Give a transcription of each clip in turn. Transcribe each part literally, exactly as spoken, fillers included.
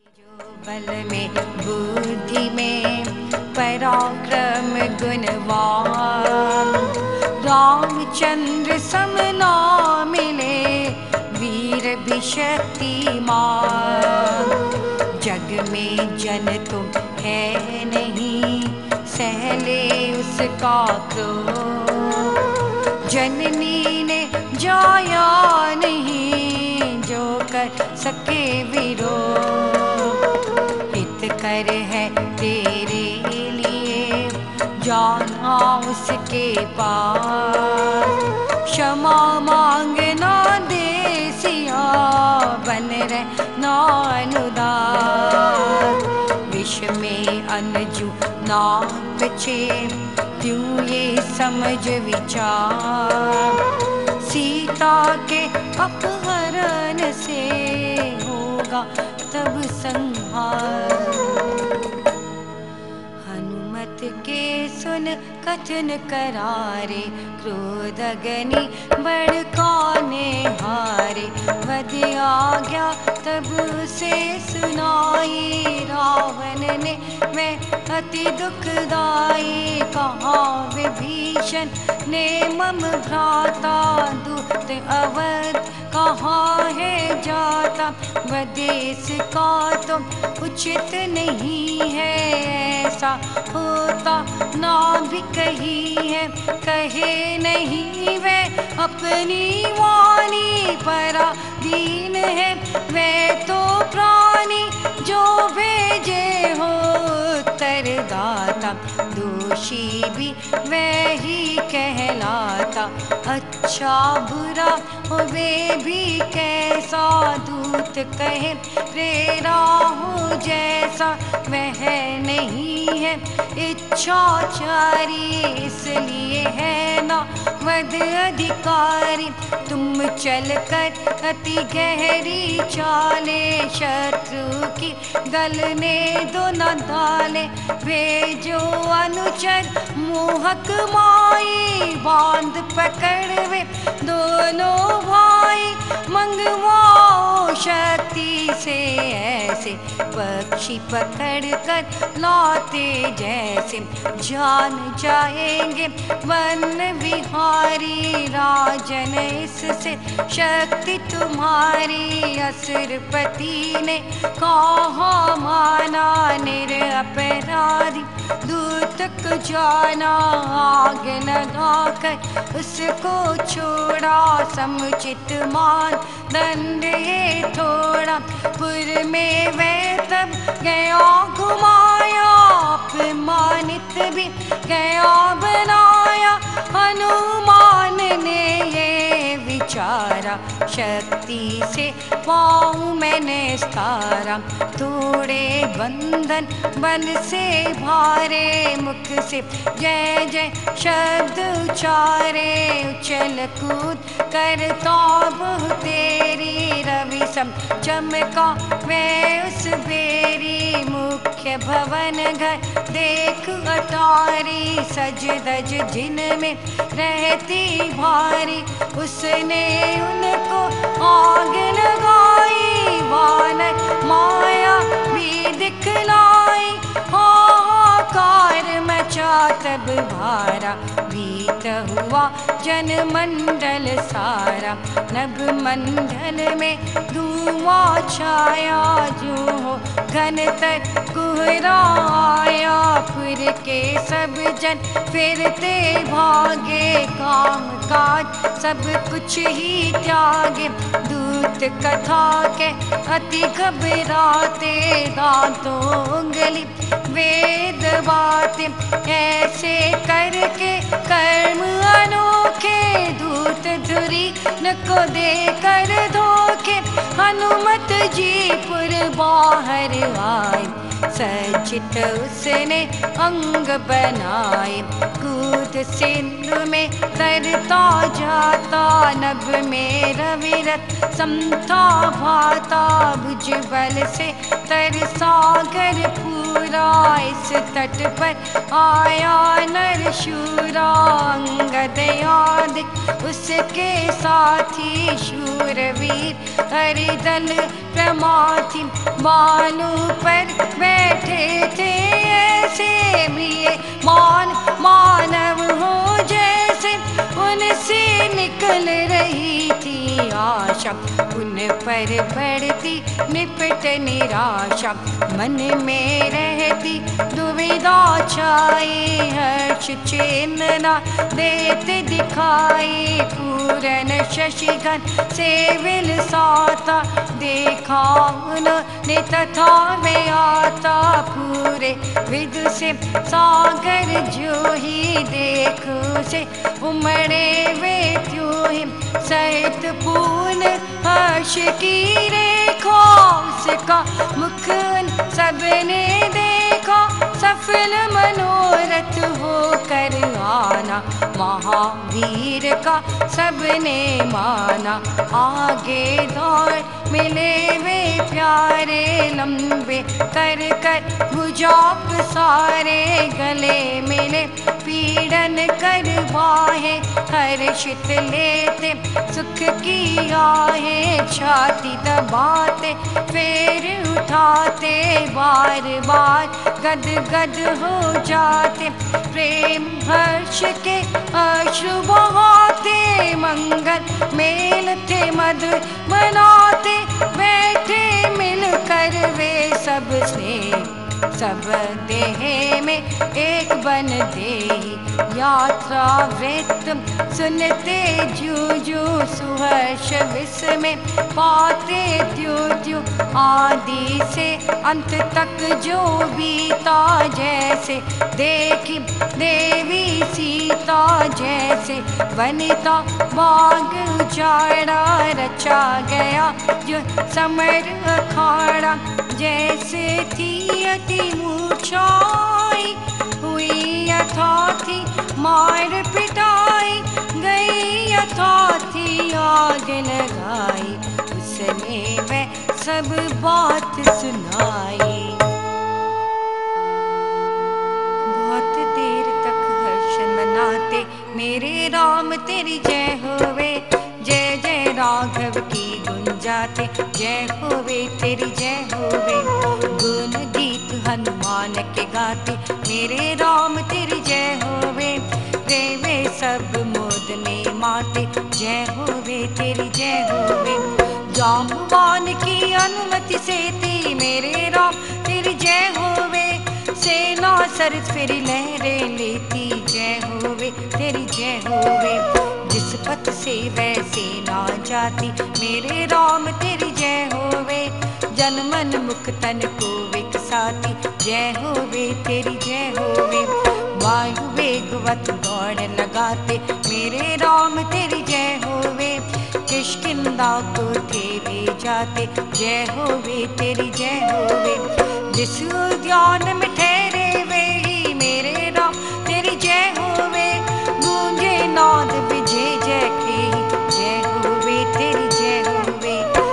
जो बल में बुद्धि में पराक्रम गुणवान, रामचंद्र समना मिले वीर भी शक्तिमान। जग में जन तुम है नहीं, सहले उसका क्रोध। जननी ने जाया नहीं, जो कर सके विरोध। हित कर है तेरे लिए जाना उसके पास, क्षमा मांगना देसिया बन रहे नानुदास। विष में अनजू ना बचे क्यों ये समझ विचार, सीता के अपहरण से होगा तब संहार। हनुमत के सुन कथन करारे, क्रोध अग्नि भड़काने हारे। वध आज्ञा तब से सुनाई, रावण ने मैं अति दुखदाई। कहा विभीषण ने मम भ्राता, दूत अवध कहाँ है जाता। वदेश का तुम उचित नहीं है, ऐसा होता ना भी कही है। कहे नहीं वे अपनी वाणी, पराधीन है वे तो प्राणी। जो भेजे हो उत्तरदाता, दोषी भी वह ही कहलाता। अच्छा बुरा हो वे भी कैसा, दूत कहे प्रेरा हो जैसा। वह नहीं है इच्छाचारी, इसलिए है ना वध अधिकारी। तुम चल कर अति गहरी चाले, शत्रु की गलने दो न डाले। भेजो अनुचर मोहक माई, बांध पकड़वे दोनों भाई। मंगवाओ शक्ति से ऐसे, पक्षी पकड़ कर लाते जैसे। जान जाएंगे वन विहारी, राजन इससे शक्ति तुम्हारी। असुरपति ने कहा माना, निरपराधी दूत को जाना। आग लगाकर उसको छोड़ा, समुचित मान दंड ये थोड़ा। पुर में वह तब गया घुमाया, अपमानित भी गया बनाया। हनुमान ने ये विचारा, शक्ति से पाऊँ मैंने स्तारा। थोड़े बंधन बन से भारे, मुख से जय जय शब्द उचारे। उछल कूद करता बहु तेरी, रवि सम चमका वे उस बेरी। मुख्य भवन घर देख अटारी, सज धज जिनमें रहती भारी। उसने उनको आग लगाई, वानर माया भी दिखलाई। हाहाकार मचा तब भारा, भीत हुआ जन मंडल सारा। नभ मंडल में धुआं छाया, जो हो घनतर कोहरा आया। पुर के सब जन फिरते भागे, काम काज सब कुछ ही त्यागे। दूत कथा के अति घबराते, दांतों उंगली वेद बातें। ऐसे करके कर्म अनोखे, दूत धुरी न को दे कर धोखे। हनुमत जी पुर बाहर आए, सचित उसने अंग बनाए। कूद सिंधु में तरता जाता, नभ में रविरत समता भाता। भुज बल से तर सागर पूरा, इस तट पर आया नर शूरा। अंगद याद उसके साथी शूरवीर, हरिदल प्रमाथि बालू पर बैठे थे ऐसे भी ये मान मानव हो जैसे उनसे निकल रही थी आशा उन पर बढ़ती निपट निराशा मन में रहती दुविधा छाई हर्ष चिन्ह न देते दिखाई पूरन शशिघन से विलसाता देखा उन्होंने तथा वे आता पूरे विद से सागर जो ही देख से उमड़े वे त्यों ही सहित पूर्ण हर्ष की रेखा उसका मुख सबने देखा सफल मनोरथ होकर आना महावीर का सबने माना आगे दौड़ मिले वे प्यारे लंबे कर कर भुजाप सारे गले मिले पीड़न कर बाहे हर्षित लेते सुख की आहे छाती दबाते फेर उठाते बार बार गद गद हो जाते प्रेम हर्ष के अश्रु बहाते मंगल मेल थे मधुर बनाते बैठे मिलकर वे सब स्नेह सब देह में एक बन दे यात्रा वृत्त सुनते जू जू सुहर्ष विस्मय पाते त्यों त्यों आदि से अंत तक जो बीता जैसे देखी देवी सीता जैसे वनिता बाग उजाड़ा रचा गया जो समर अखाड़ा जैसे थी अति मूर्छाई हुई यथा थी मार पिटाई गई यथा थी आग लगाई उसने वह सब बात सुनाई। बहुत देर तक हर्ष मनाते मेरे राम तेरी जय होवे जय जय राघव की गुन जाते जय होवे तेरी जय होवे गुण गीत हनुमान के गाते मेरे राम तेरी जय होवे वे वे सब मोद में माते जय होवे तेरी जय होवे जाम्बवान की अनुमति से थी मेरे राम तेरी जय होवे सेना सरस फेरी लहरें लेती जय होवे तेरी जय होवे जिस पथ से वैसे ना जाती मेरे राम तेरी जय होवे जन मन मुख तन को विकसाती जय होवे तेरी जय होवे वायु वेगवत दौड़ लगाते मेरे राम तेरी जय होवे किष्किंधा को थे वे जाते जय होवे तेरी जय होवे जिस उद्यान में ठहरे वे ही मेरे राम तेरी जय होवे गूंजे नाद विजय जय के जय होवे तेरी जय होवे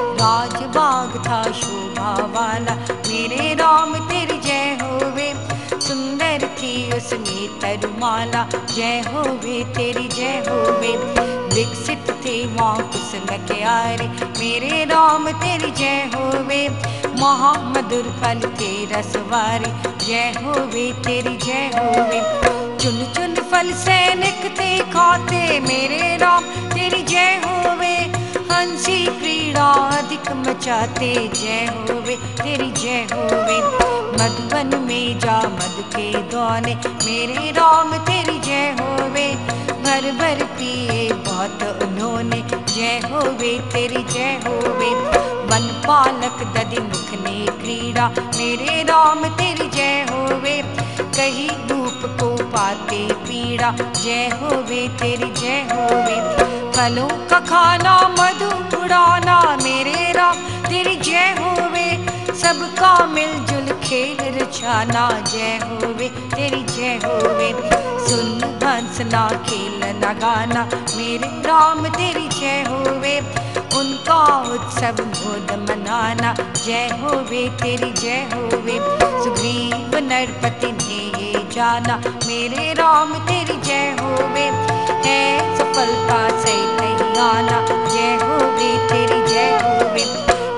राजबाग था शोभा वाला मेरे राम तेरी जय होवे सुंदर थी उसमें तरुमाला जय होवे तेरी जय होवे विकसित थे वहाँ कुसुम क्यारे मेरे राम तेरी जय होवे महामधुर फल थे रसवारे जय होवे तेरी जय होवे चुन चुन फल सैनिक थे खाते मेरे राम तेरी जय होवे हंसी क्रीड़ा अधिक मचाते जय होवे तेरी जय होवे मधुवन में जा मधु के दौने मेरे राम तेरी जय होवे भर भर पिए बहुत उन्होंने जय होवे तेरी जय होवे वन पालक दधि मुख ने क्रीड़ा मेरे राम तेरी जय होवे कहीं धूप को पाते पीड़ा जय होवे तेरी जय होवे फलों का खाना मधु उड़ाना मेरे राम तेरी जय होवे सबका मिलजुल खेल रचाना जय होवे तेरी जय होवे सुन हंसना खेलना गाना मेरे राम तेरी जय होवे उनका उत्सव मोद मनाना जय होवे तेरी जय होवे सुग्रीव नरपति ने ये जाना मेरे राम तेरी जय होवे है सफलता से नहीं आना जय होवे तेरी जय होवे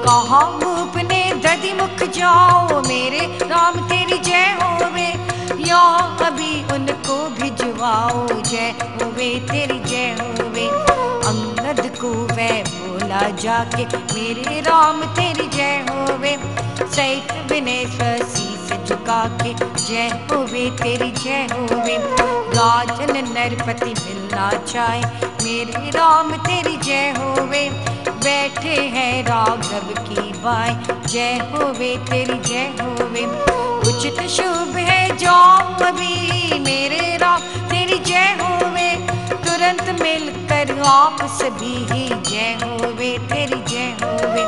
कहा भूप ने दधि मुख जाओ मेरे राम तेरी जय होवे, या अभी उनको भिजवाओ जय होवे तेरी जय होवे। अंगद को वह बोला जाके मेरे राम तेरी जय होवे, सहित विनय शीस झुका के जय होवे तेरी जय होवे। राजन नरपति मिलना चाहे मेरे राम तेरी जय होवे, बैठे हैं राघव की बाई जय होवे तेरी जय होवे। उचित शुभ है जाओ अभी मेरे राम तेरी जय होवे, तुरंत मिलकर आप सभी ही जय होवे तेरी जय होवे।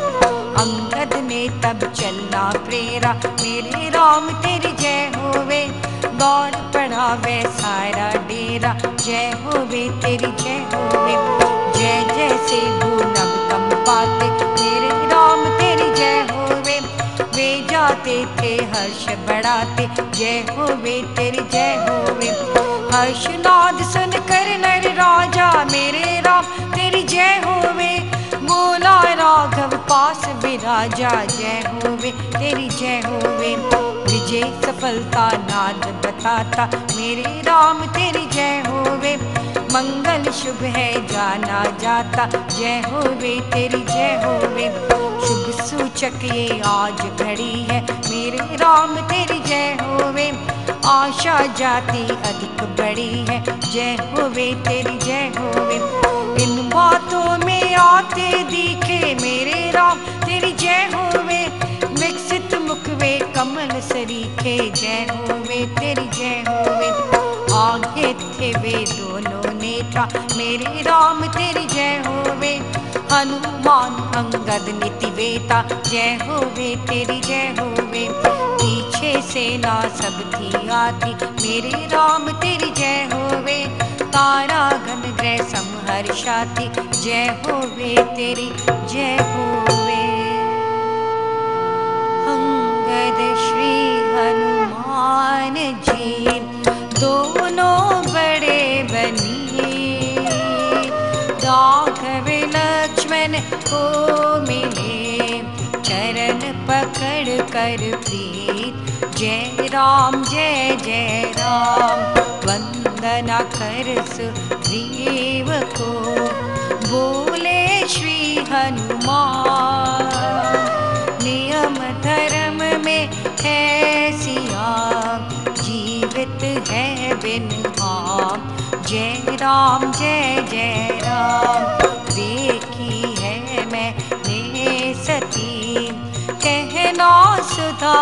अंगद ने तब चलना प्रेरा मेरे राम तेरी जय होवे, दौड़ पड़ा वह सारा डेरा जय होवे तेरी जय होवे। जय जय से भूनव कम पाते मेरे राम तेरी जय होवे, वे जाते थे हर्ष बढ़ाते जय होवे तेरी जय होवे। हर्षनाद सुन कर नर राजा मेरे राम तेरी जय होवे, बोला राघव पास विराजा जय होवे तेरी जय होवे। विजय सफलता नाद बताता मेरे राम तेरी जय होवे, मंगल शुभ है जाना जाता जय होवे तेरी जय होवे। शुभ सूचक ये आज घड़ी है मेरे राम तेरी जय होवे, आशा जाती अधिक बड़ी है जय होवे तेरी जय होवे। इन बातों में आते दिखे मेरे राम तेरी जय होवे, विकसित मुख वे कमल सरीखे जय होवे तेरी जय होवे। आगे थे वे दोनों नेता मेरे राम तेरी जय होवे, हनुमान अंगद नीति वेता जय होवे तेरी जय होवे। पीछे सेना सब थी आती मेरे राम तेरी जय होवे, तारा गण ग्रह समहर्षाती जय होवे तेरी जय होवे। अंगद श्री हनुमान जी दोनों बड़े बनी, राघव लक्ष्मण को मिले चरण पकड़ कर प्रीत जय राम जय जय राम। वंदना कर सुग्रीव को बोले श्री हनुमान, नियम धर्म में है सियाम जीवित है बिन हाम जय राम जय जय राम। देखी है मैंने सती कहना सुधा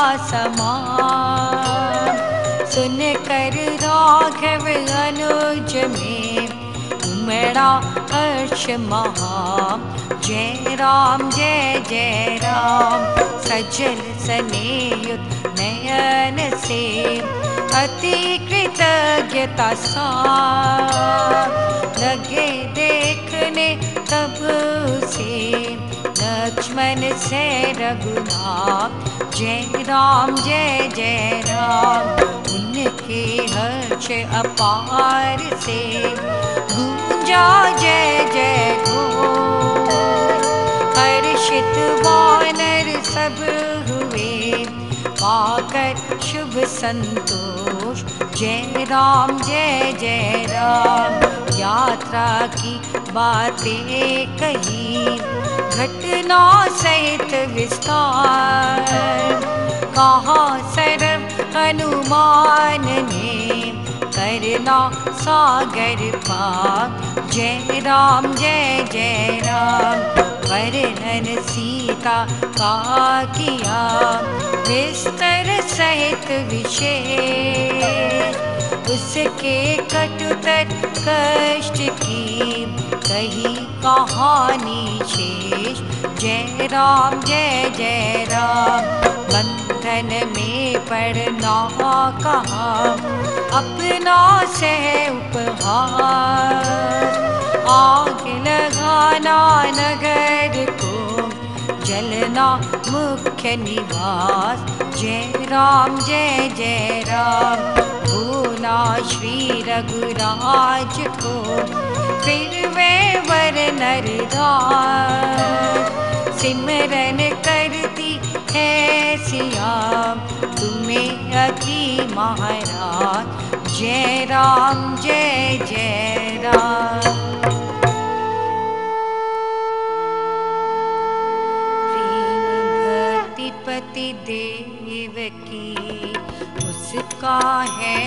समान, सुन कर राघव अनुज में उमड़ा हर्ष महा जय राम जय जय राम। सजल सनेयुत नयन से अति कृतज्ञता सार, लगे देखने तब से लक्ष्मण से रघुनाथ जय राम जय जय राम। उनके हर्ष अपार से गूंजा जय जय घोष, हर्षित वानर सब हुए पाकर शुभ संतोष जय राम जय जय राम। यात्रा की बातें कही घटना सहित विस्तार, कहा सर्व हनुमान ने करना सागर पार जय राम जय जय राम। वर्णन सीता का किया विस्तर सहित विशेष, उसके कटुतर कष्ट की कही कहानी शेष जय राम जय जय राम। बंधन में पड़ना कहा अपना सह उपहार, आग लगाना नगर को जलना मुख्य निवास जय राम जय जय राम। बोला श्री रघुराज को फिर वे वर नरदास, सिमरन करती है सिया तुम्हें अति महाराज। जय राम जय जय राम। पति देव की उसका है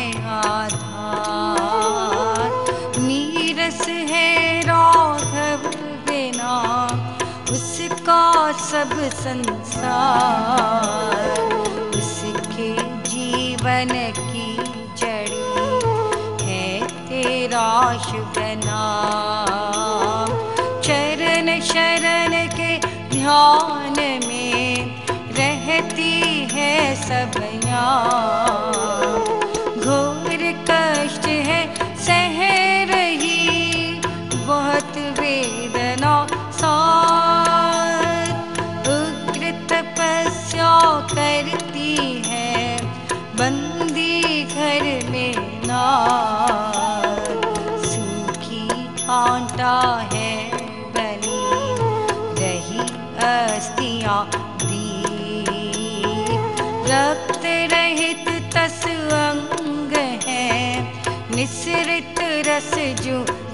आधार। नीरस है राघव बिना उसका सब संसार। उसके जीवन की जड़ी है तेरा शुभ नाम। चरण शरण के ध्यान में रहती है सब यहाँ। घोर कष्ट है सह रही बहुत वेदना साथ। उग्र तपस्या करती है बंदी घर में नाथ। सूखी कांटा है बनी रही अस्थियां रक्त रहित तस अंग है निसृत रस जो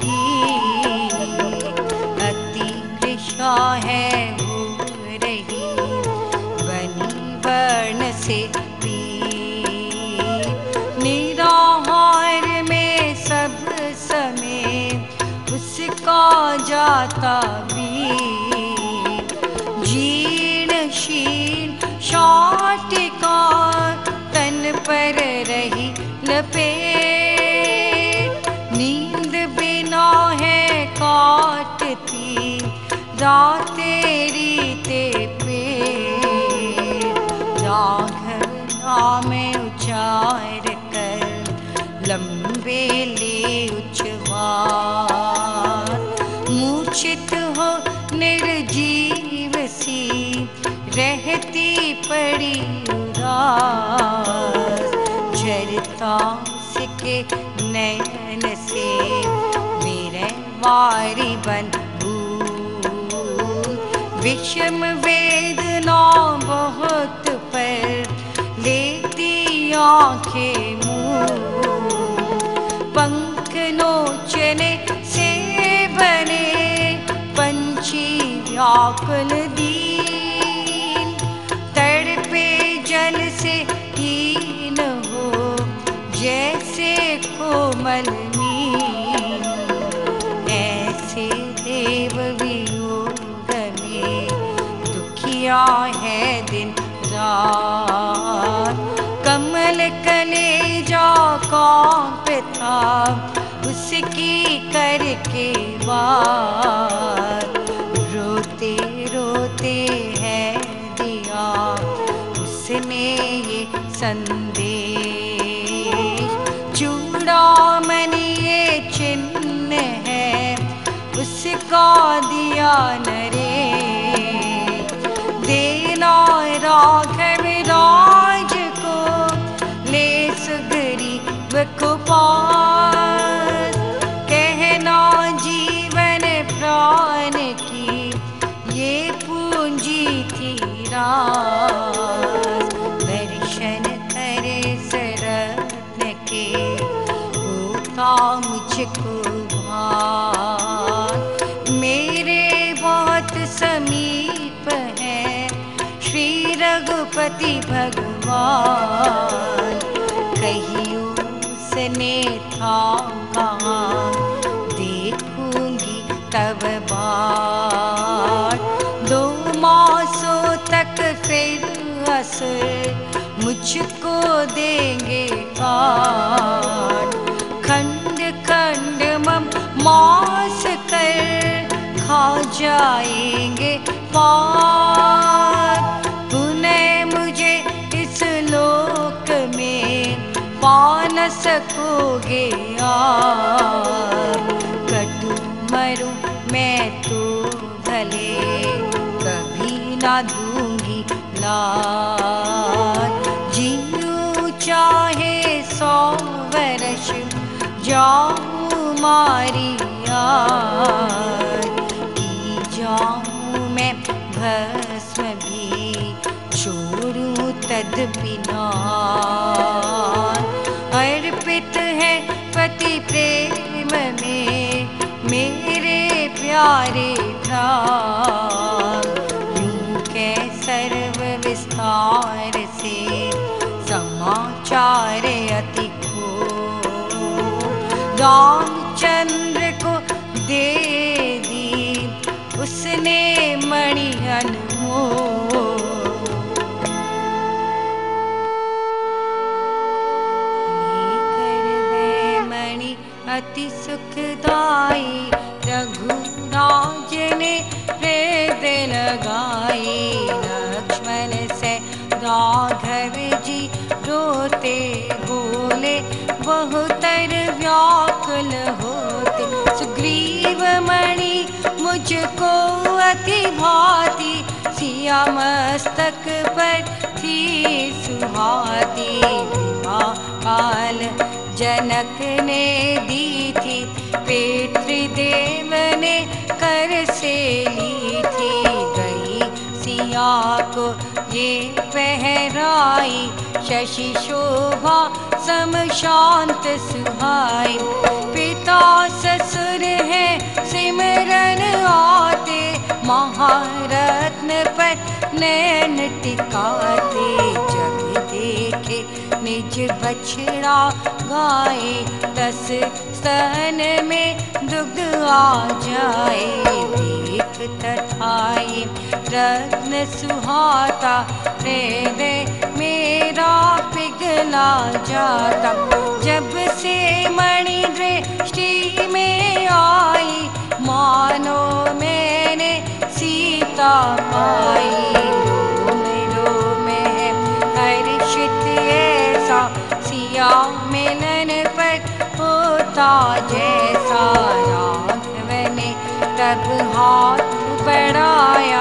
अति कृष्णा है हो रही बनी वर्ण से पीर। निराहार में सब समय उसका जाता वीर। जीर्ण शीर्ण शाटिका तन पर रही लपेट। नींद बिना है काटती रात तेरी ते पेट। राघव नाम उच्चार कर लंबे ले उच्छ्वास। मूर्छित हो निर्जीव सी रहती पड़ी उदास। झरता उसके नयन से मेरे वारी बन विषम वेदना बहुत पर लेती आंखें मूंद। पंख नोचने से बने पंछी व्याकुल दीन। तड़पे जल से हीन हो जैसे कोमल नील। ऐसे देव वियोग में दुखिया है दिन रात। कमल कलेजा कांपता उसकी करके बात। रोते रोते है दिया उसने ये संदेश। चूड़ामणि ये चिन्ह है उसका दिया नरेश। देना राघव राज को ले सुग्रीव को पास। कहना जीवन प्राण की ये पूंजी थी रास। दर्शन करे सरत्न के होता मुझको भान। मेरे बहुत समीप है श्री रघुपति भगवान। कहियो उसने था कहाँ देखूंगी तब बात। दो मासों तक फिर असुर मुझको देंगे काट। खंड खंड मम मांस कर खा जाएंगे पार। पुनः मुझे इस लोक में पा न सकोगे आप। कटु मरूं मैं तो भले कभी ना दूंगी लाज। जीऊं चाहे सौ वर्ष जाऊं मारी याद। की जाऊं मैं भर तदपिना। अर्पित है पति प्रेम में मेरे प्यारे प्राण। यूं के सर्व विस्तार से समाचार अति रामचंद्र को दे दी उसने मणि अनमोल। लेकर वे मणि अति सुखदाई रघुराज ने हृदय लगाई। लक्ष्मण से राघव जी रोते बोले बहुतर व्याकुल होते। सुग्रीव मणि मुझको अति भाती सिया मस्तक पर थी सुहाती। विवाह काल जनक ने दी थी पितृदेव ने कर से ली थी। गई सिया को ये पहराई शशि शोभा सम शांत सुहाई। पिता ससुर है सिमरन आते महारत्न पर नैन टिकाते। जग देखे निज बछड़ा गाए दस स्तन में दुग्ध आ जाए। देख तथाए रत्न सुहाता हृदय मेरा पिघला जाता। जब से मणि दृष्टि में आई मानो मैंने सीता पाई। रोम रोम है हर्षित ऐसा सिया मिलन पर होता जैसा। राघव ने तब हाथ बढ़ाया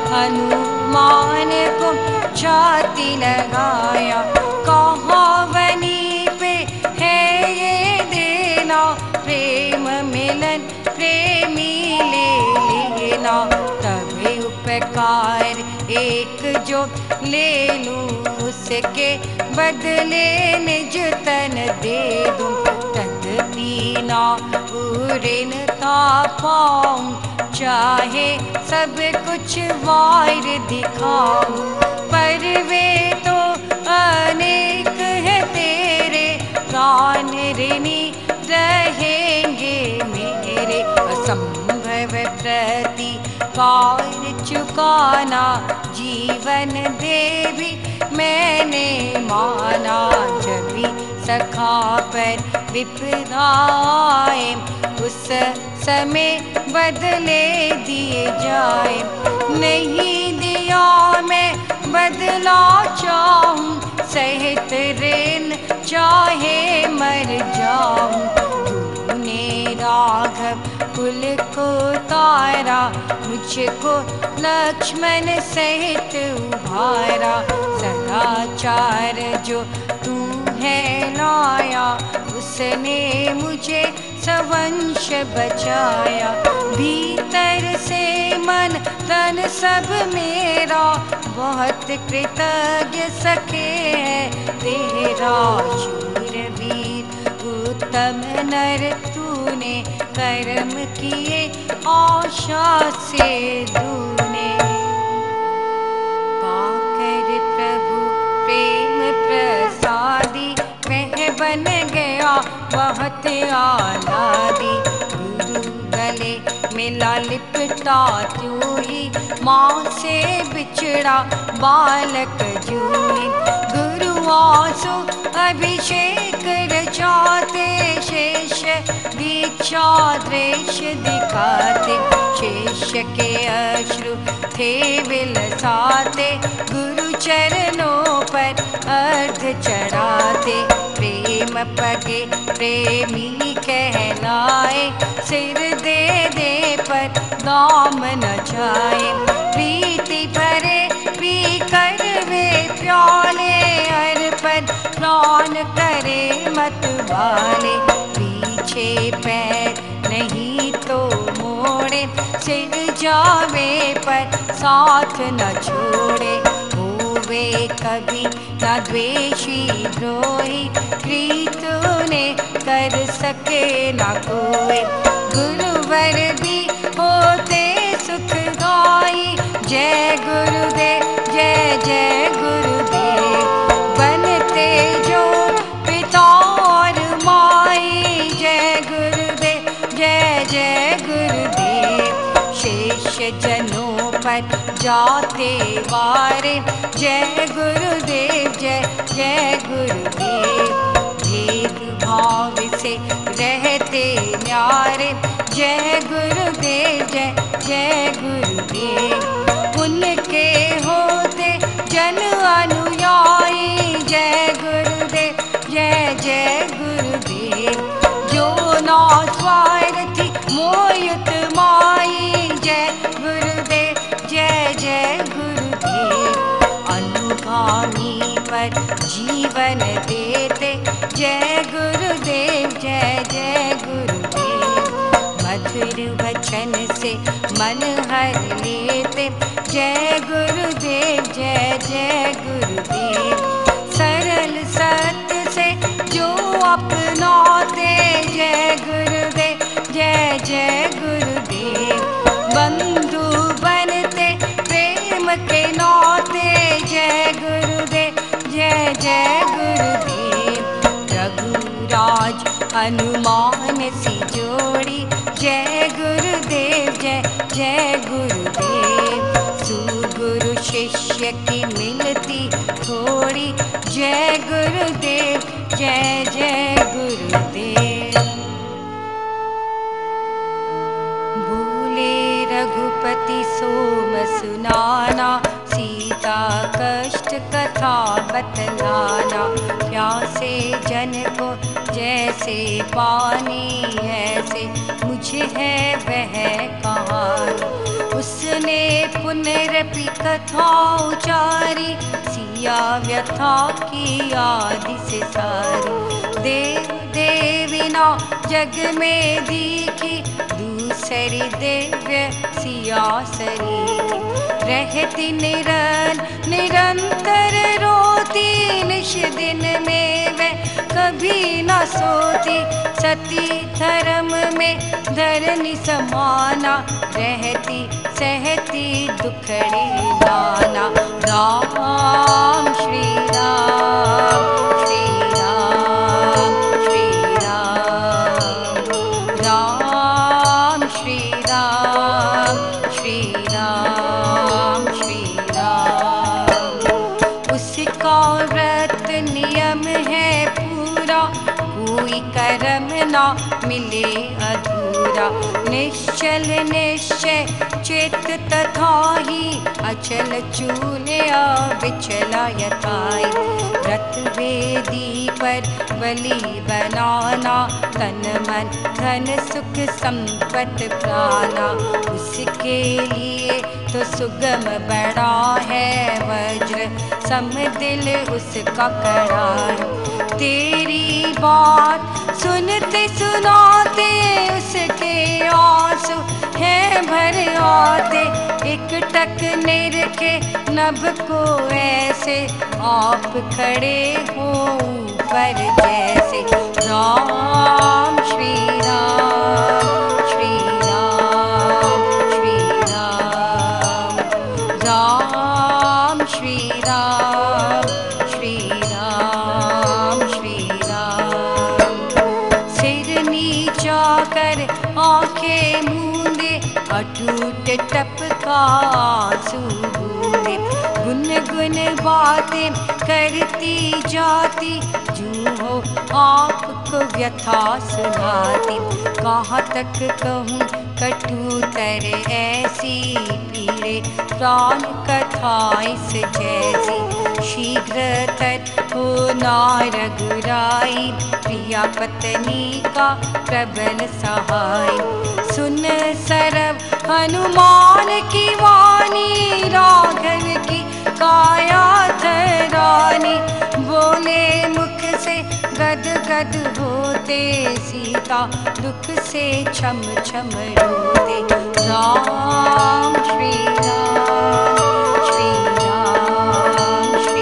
हनुमान को छाती लगाया। कहावनी पे है ये देना प्रेम मिलन प्रेमी ले लेना। तभी उपकार एक जो ले लूं उसके बदले निज तन दे दूं। तदपीना उरिन ता पाऊं चाहे सब कुछ वार दिखाऊं। पर वे तो अनेक है तेरे प्राण ऋणी रहेंगे मेरे। असंभव प्रतिकार चुकाना जीवन दे भी मैंने माना। जब भी सखा पर विपदा आए उस समय बदले दिए जाए। नहीं दिया मैं बदला चाहूं सहित ऋण चाहे मर जाऊं। तूने राघव कुल को तारा मुझको लक्ष्मण सहित उभारा। सदाचार जो तू है लाया उसने मुझे सवंश बचाया। भीतर से मन तन सब मेरा बहुत कृतज्ञ सखे है तेरा। शूरवीर उत्तम नर तूने कर्म किए आशा से दूने। पाकर प्रभु प्रेम प्रसादी वह बन गया बहुत आलादी। गुरु गले मिला लिपटा त्यों ही माँ से बिछड़ा बालक जूही। गुरु आंसू अभिषेक रचाते शेष दीक्षा दृश्य दिखाते। शेष के अश्रु थे विलसाते गुरु चरणों पर अर्ध चढ़ाते। प्रेम पगे प्रेमी कहलाए सिर दे दे पर दाम न जाए। प्रीति भरे पी कर वे प्याले अर्पण प्राण करे मत वाले। पीछे पैर नहीं तो मोड़े सिर जावे पर साथ न छोड़े। हुए कभी न द्वेषी द्रोही, प्रीत उन्हें कर सके न कोई। गुरुवर भी होते सुखदाई, जय गुरुदेव जय जय गुरुदेव। बनते जो पिता और माई, जय गुरुदेव जय जय गुरुदेव। शेष जनों पर जाते वारे, जय गुरुदेव जय जय गुरुदेव। भेद भाव से रहते न्यारे, जय गुरुदेव जय जय गुरुदेव। उनके होते जन अनुयायी, जय गुरुदेव जय जय गुरुदेव। जो ना स्वार्थी मोयुत माई, जय गुरुदेव जय जय गुरुदेव। अनुगामी पर जीवन देते, जय गुरुदेव जय जय गुरुदेव। मधुर वचन से मन हर लेते, जय गुरुदेव जय जय गुरुदेव। सरल सत्य से जो अपनाते, जय गुरुदेव जय जय गुरुदेव। बंधु बनते प्रेम के नाते, जय गुरुदेव जय जय गुरुदेव। रघुराज हनुमान सी जोड़ी, जय गुरुदेव जय जय गुरुदेव। सुगुरु शिष्य की मिलती थोड़ी, जय गुरुदेव जय जय गुरुदेव। भूले रघुपति सोम सुनाना, सीता कष्ट कथा बतलाना। प्यासे जन को जैसे पानी, ऐसे मुझे है वह कहानी। उसने पुनरपि कथा उचारी, सिया व्यथा की आदि से सारी। देव देविना जग में दीखी, दूसरी दिव्य सिया सरीखी। रहती निरन निरंतर रोती, निश दिन में वह कभी न सोती। सती धर्म में धरनी समाना, रहती सहती दुखड़े नाना। राम श्री राम श्री राम श्री राम, राम श्री राम श्री राम श्री राम। उसका व्रत नियम है पूरा, कोई कर्म ना मिले अधूरा। निश्चल निश्चय चित्त तथा ही, अचल चूले अविचला यथाई। व्रत वेदी पर बलि बनाना, तन मन धन सुख संपत प्राना। उसके लिए तो सुगम बड़ा है, वज्र सम दिल उसका कड़ा है। तेरी बात सुनते सुनाते, उसके आंसू है भर आते। एक टक निरखे नभ को ऐसे, आप खड़े हो ऊपर जैसे। राम श्री राम श्री राम श्री राम, राम श्री राम श्री राम श्री राम। सिर नीचा कर आंखें मूंदे, अटूट टपका आंसू बूंदे। गुन गुन बातें करती जाती, जूं हो आपको व्यथा सुनाती। कहाँ तक कहूँ कटुतर ऐसी, पीड़े प्राण कथा इस जैसी। शीघ्रतर हो ना रघुराई, प्रिया पत्नी का प्रबल सहाय। सुन सरव हनुमान की वाणी, राघव की काया धरानी। बोले मुख से गद गद होते, सीता दुख से छम छम रोते। राम श्री राम श्री राम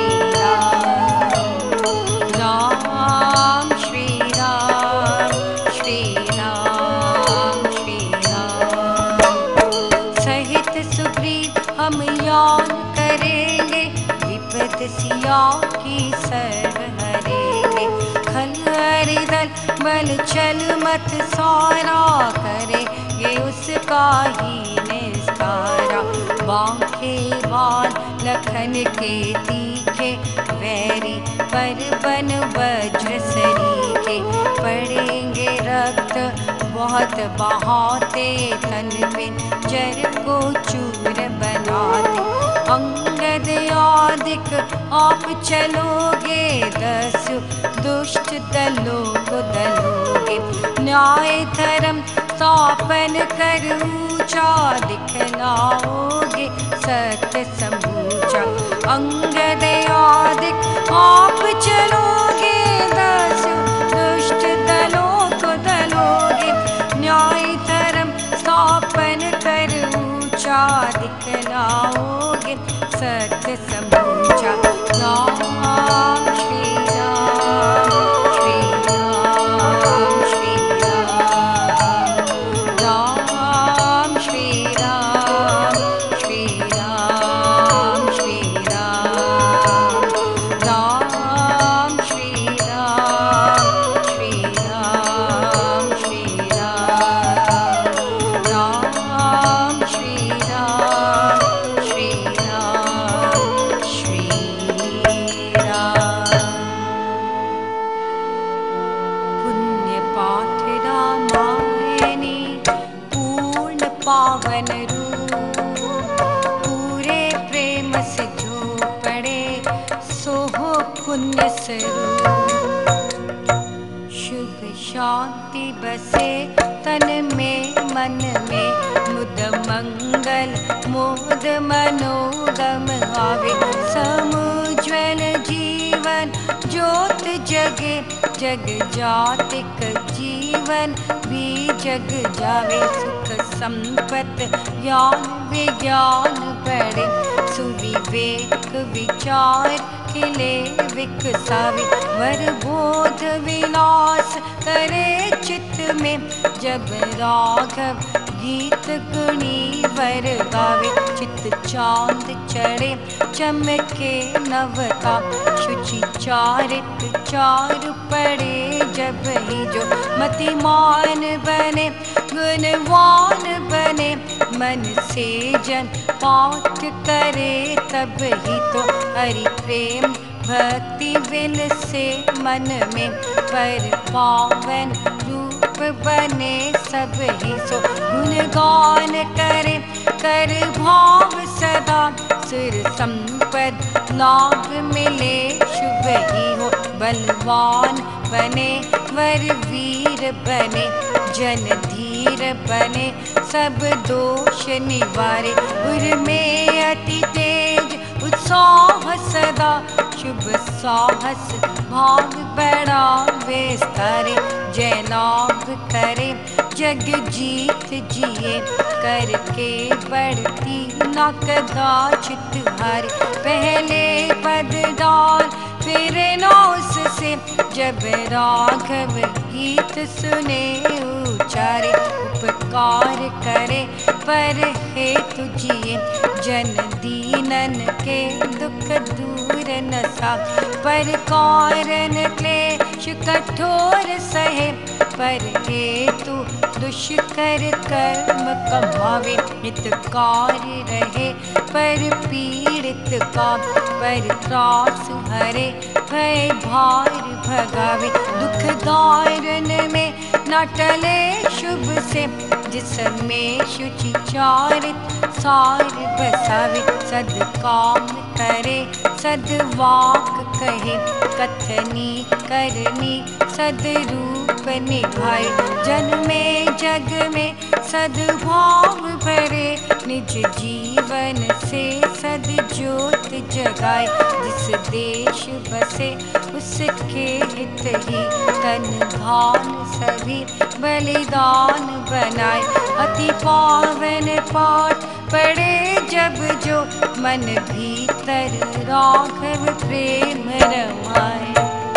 कल्याण करेंगे, विपद सिया की सर्व हरेंगे। खल हरिदल बल छल मत सारा, करेंगे उसका ही निस्तारा। बांके बाल लखन के तीखे, वैरी पर बन वज्र सरीखे। पड़ेंगे रक्त बहुत बहाते, तन पे जर को चूर बनाते। अंगद आदिक आप चलोगे, दस दुष्ट दलों को दलोगे। न्याय धर्म स्थापन कर ऊंचा, दिखलाओगे सत्य समूचा। अंगद आदिक आप चलोगे, दस दुष्ट दलों को दलोगे। न्याय धर्म स्थापन कर ऊंचा, दिखलाओगे सत्य समूचा। राम श्री राम श्री राम श्री राम, राम श्री राम श्री राम श्री राम, राम श्री राम श्री राम श्री राम, राम श्री राम श्री राम श्री राम। पुण्य पाठ रामायणी पूर्ण पावन रूप, पूरे प्रेम से जो पढ़े सो हो पुण्य स्वरूप। शुभ शांति बसे तन में मन में, मुद मंगल मोद मनोगम आवे। समुज्वल जीवन ज्योत जगे, जग जातिक जीवन भी जग जावे। सुख संपत ज्ञान विज्ञान बढ़े, सुविवेक विचार खिले विकसावे। वर बोध विलास करे चित्त में, जब राघव गीत गुणी वर गावे। चित चांद चढ़े चमके नवता, शुचि चारित चारु पड़े जब ही जो। मतिमान बने गुणवान बने, मन से जन पाठ करे तब ही तो। हरि प्रेम भक्ति विल से मन में, पर पावन रूप बने सब ही सो। गुणगान करे कर भाव सदा, सुर संपद लाभ मिले शुभ ही हो। बलवान बने वर वीर बने, जन धीर बने सब दोष निवारे। उर में अति तेज उत्साह सदा, शुभ साहस भाग बड़ा विस्तारे। जय लाभ करे जग जीत जिए, करके बढ़ती न कदाचित हारे। पहले पद डाल फिर न उससे, जब राघव गीत सुने उचारे। उपकार करे पर हेतु जिए, जन दीनन के दुख दूर नसा। पर कारण क्लेश कठोर सहे, पर हेतु दुष्कर कर्म कमावे। हितकारी रहे पर पीड़ित का, पर त्रास हरे भय भार भगावे। दुख दारुण में न टले शुभ से, जिसमें शुचि चारित सार बसावे। सद काम करे सद वाक कहे, कथनी करनी सद रूप निभाए। जन में जग में सद्भाव भरे, निज जीवन से सद ज्योत जगाए। जिस देश बसे उसके हित ही, तन धान सभी बलिदान बनाए। अति पावन पाठ पढ़े जब जो, मन भीतर राघव प्रेम रमाए।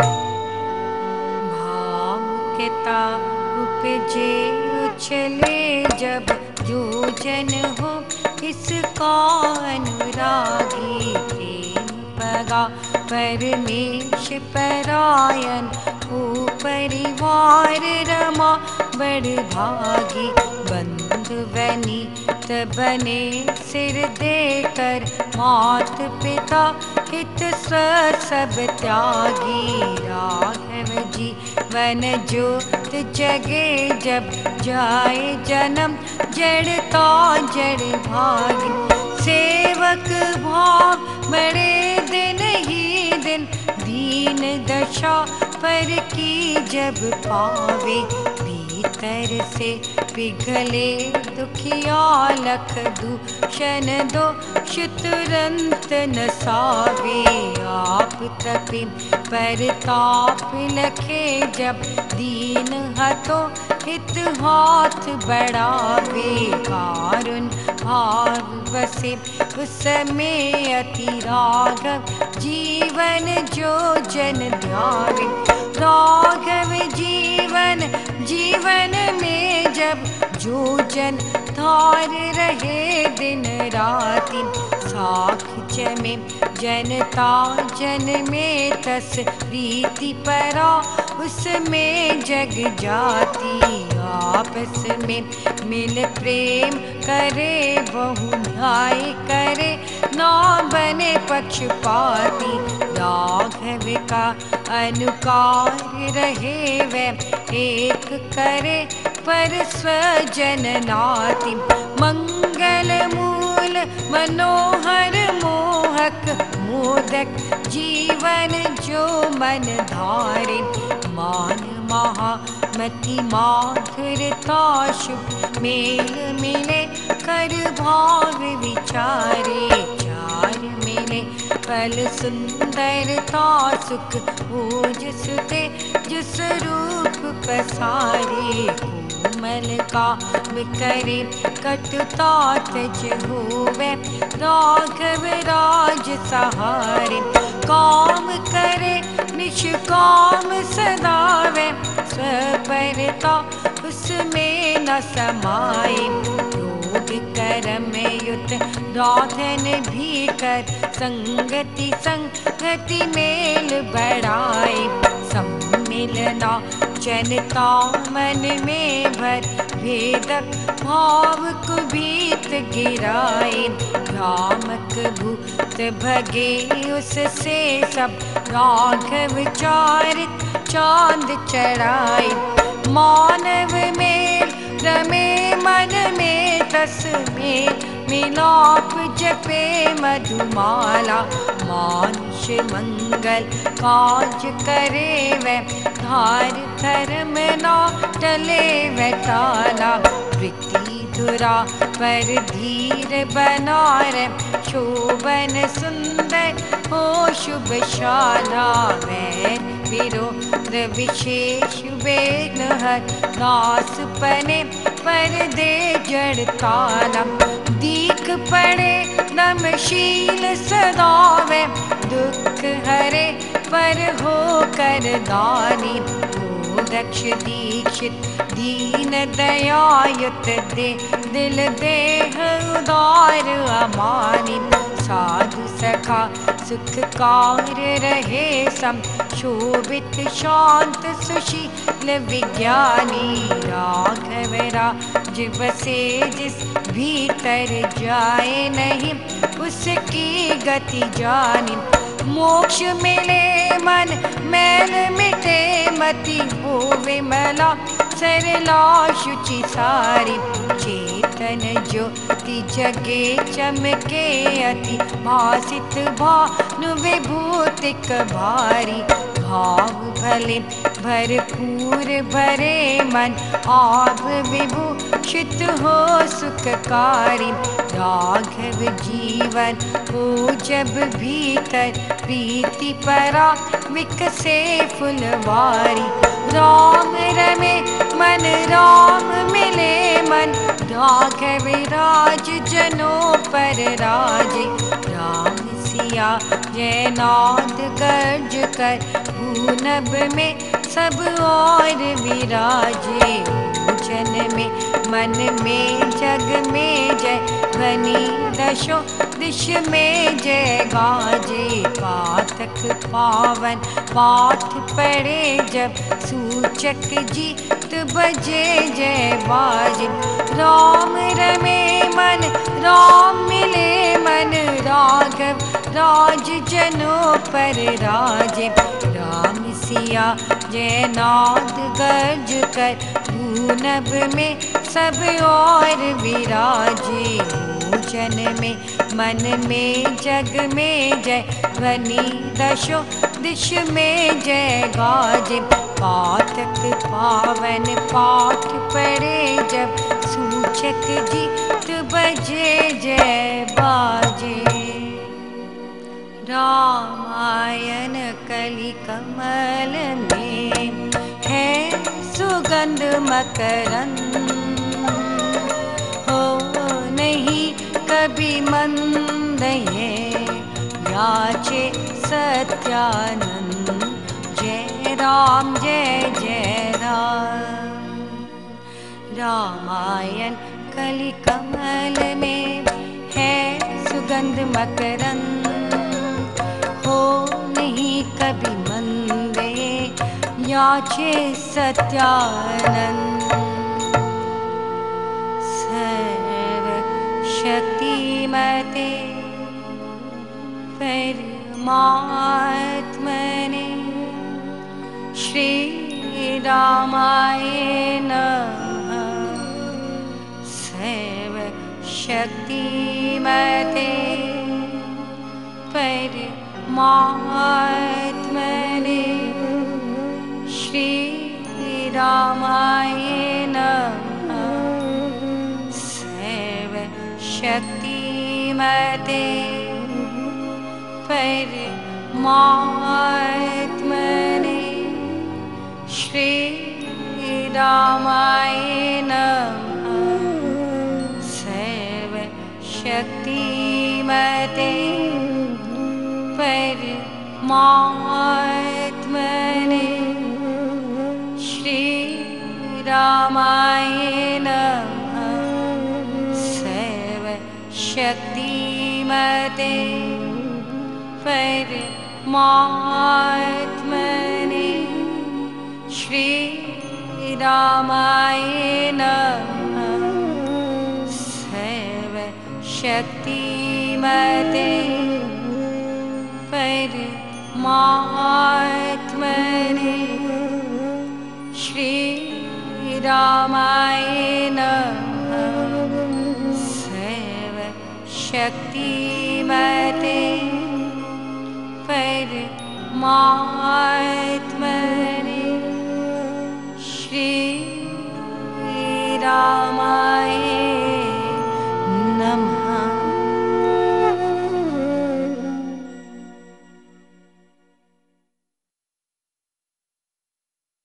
भाव के ताप उपजे उछले जब, जो जन हो किसका अनुरागी। प्रेम पगा परमेश परायण, हो परिवार रमा बड़ भागी। बंधु बनीत बने सिर देकर, मात पिता हित सब त्यागी। राघव जीवन ज्योत जगे, जब जाए जन्म जड़ता जड़ भागी। सेवक भाव बड़े दिन ही दिन, दीन दशा पर की जब पावे। भीतर से पिघले दुखिया लख, दूषण दोष तुरंत नसावे। आप तपि परताप लखे, जब दीन हतो हित हाथ बढ़ावे। कारुण भाव बसे उसमें अति, राघव जीवन जो जन ध्यावे। राघव जीवन जीवन में, जब जो जन धार रहे दिन राति। साक्ष्य में जनता जन में, तस प्रीति परा उसमें जग जाती। आपस में मिल प्रेम करे, बहु न्याय करे, ना बने पक्षपाती। राघव का अनुकार रहे, वह एक करे पर स्वजन नाति। मंगल मूल मनोहर मोहक, मोदक जीवन जो मन धारे। मान महामति माधुरता, शुभ मेल मिले कर भाव विचारे। चार मिले फल सुंदरता, सुख ओजस तेजस रूप पसारे। कोमल काम करे कटुता, तज होवे राघव राज सहारे। काम करे निष्काम सदावे, स्वपरता उसमें न समाये। योग कर्म युत राधन भी कर, संगति संगति मेल बढ़ाए। सम्मिलना जनता मन में भर, भेदक भाव कुभीत गिराए। भ्रामक भूत भगे उससे सब, राघव चारित चांद चढ़ाए। मानव मेल रमे मन में, तस में मिलाप जपे मधुमाला। मानुष मंगल काज करे, वह धार धर्म ना टले वह टाला। वृत्ति धुरा पर धीर बनार, शोभन सुंदर हो शुभशाला। वैर विरोध विशेष वेग हर, नास पने पर दे जड़ ताला। दीख पड़े नमशील सदावे, दुख हरे पर हो कर दानी। दक्ष दीक्षित दीन दयायुत, दे दिल देह उदार अमानी। साधु सखा सुखकार रहे सम, शोभित शांत सुशील विज्ञानी। राघव राज बसे जिस भीतर, जाए नहीं उसकी गति जानी। मोक्ष मिले मन मैल मिटे, मति होवे मला सरला शुचि सारी। चेतन ज्योति जगे चमके, अति भासित भानु विभूतिक भारी। भाव भले भरपूर भरे मन, आभ विभूषित हो सुखकारी। राघव जीवन हो जब भीतर, प्रीति परा विकसे फुलवारी। राम रमे मन राम मिले मन, राघव राज जनों पर राजे। राम सिया जय नाद गर्ज कर, भूनभ में सब और विराजे। पूजन में, मन में जग में जय ध्वनि दशो दिश में जय गाजे। पाठक पावन पाठ पढ़े जब सूचक जीत बजे जय बाजे। राम रमे मन राम मिले मन, राघव राज जनों पर राजे। राम सिया जय नाद गर्ज कर, भूनभ में सब और विराजे। पूजन में मन में जग में जय ध्वनि दशो दिश में जय गाजे। पाठक पावन पाठ पढ़े जब सूचक जीत बजे जय बाजे। रामायण कलि कमल में है सुगंध मकरंद, हो नहीं कभी मंद ये याचे सत्यानंद। जय राम जय जय राम। रामायण कलि कमल में है सुगंध मकरंद, हो नहीं कभी मंदे याचे सत्यानंद। सर्व शक्तिमते परमात्मने श्री रामाय नमः। सर्व शक्तिमते परमात्मने श्री रामाय नमः। सर्व शक्तिमते परमात्मने श्री रामाय नमः। सर्व शक्तिमते परमात्मने श्री रामाय नमः। सर्व शक्तिमते परमात्मने श्री रामाय नमः। सर्व शक्तिमते परमात्मने श्री रामाय नमः। सर्व शक्तिमते परमात्मने श्री राम।